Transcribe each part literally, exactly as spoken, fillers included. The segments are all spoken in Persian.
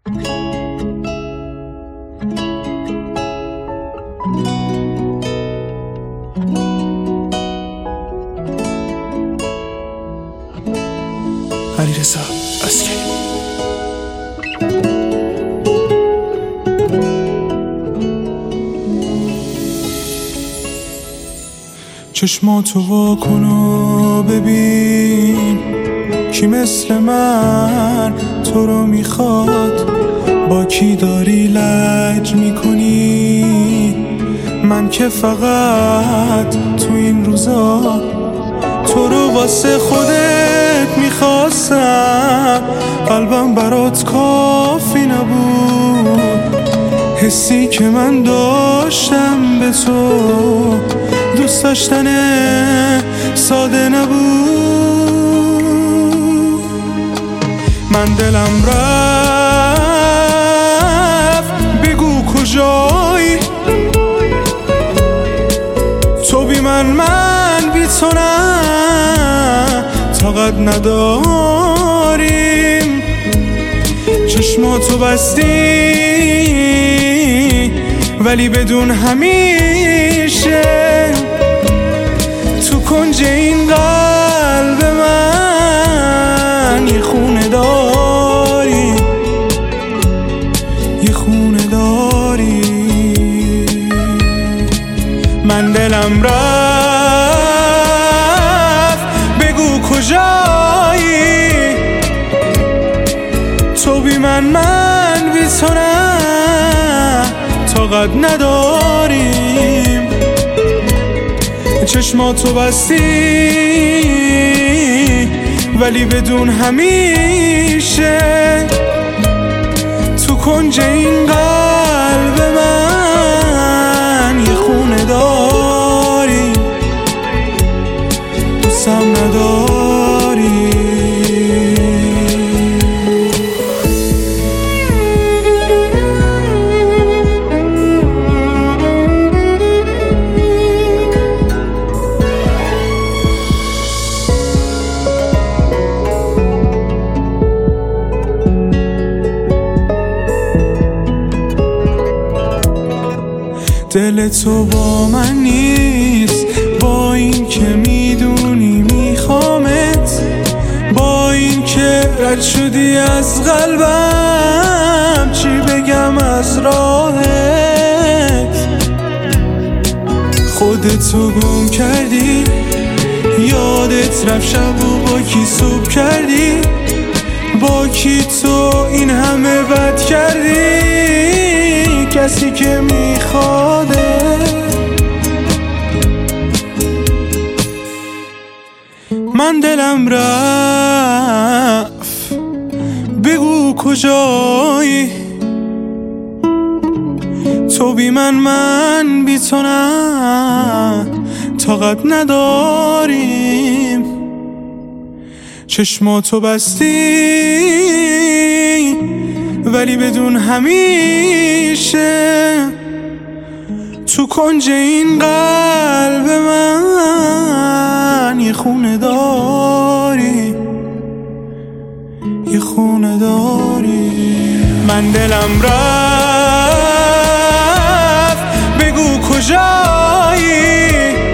علیرضا اسکری. چشماتو وا کن و ببین کی مثل من تو رو میخواد، با کی داری لج میکنی. من که فقط تو این روزا تو رو واسه خودت میخواستم، قلبم برات کافی نبود. حسی که من داشتم به تو دوست داشتن ساده نبود. من دلم رفت بگو کجایی، تو بی من من بی تو نه، طاقت نداریم. چشماتو بستی ولی بدون همیشه تو کنج این قلب من یه خونه داری، یه خونه داری. من دلم رفت بگو کجایی، تو بی من من بی تو نه، طاقت نداریم. چشماتو بستی ولی بدون همیشه تو کنج این قلب من یه خونه داری، دوستم نداری. دل تو با من نیست، با این که میدونی میخوامت، با این که رد شدی از قلبم، چی بگم از راهت. خودتو گم کردی، یادت رفت شب و با کی صبح کردی، با کی تو این همه بد کردی. کسی که میخواده من دلم رفت بگو کجایی، تو بی من من بی تو نه، طاقت نداریم. چشماتو بستی ولی بدون همیشه تو کنج این قلب من یه خونه داری، یه خونه داری. من دلم رفت بگو کجایی،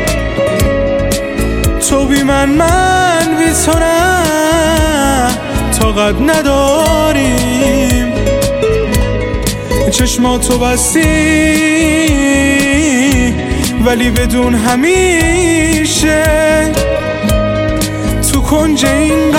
تو بی من من بی تو نه، طاقت نداریم. چشماتو بستی ولی بدون همیشه تو کنج این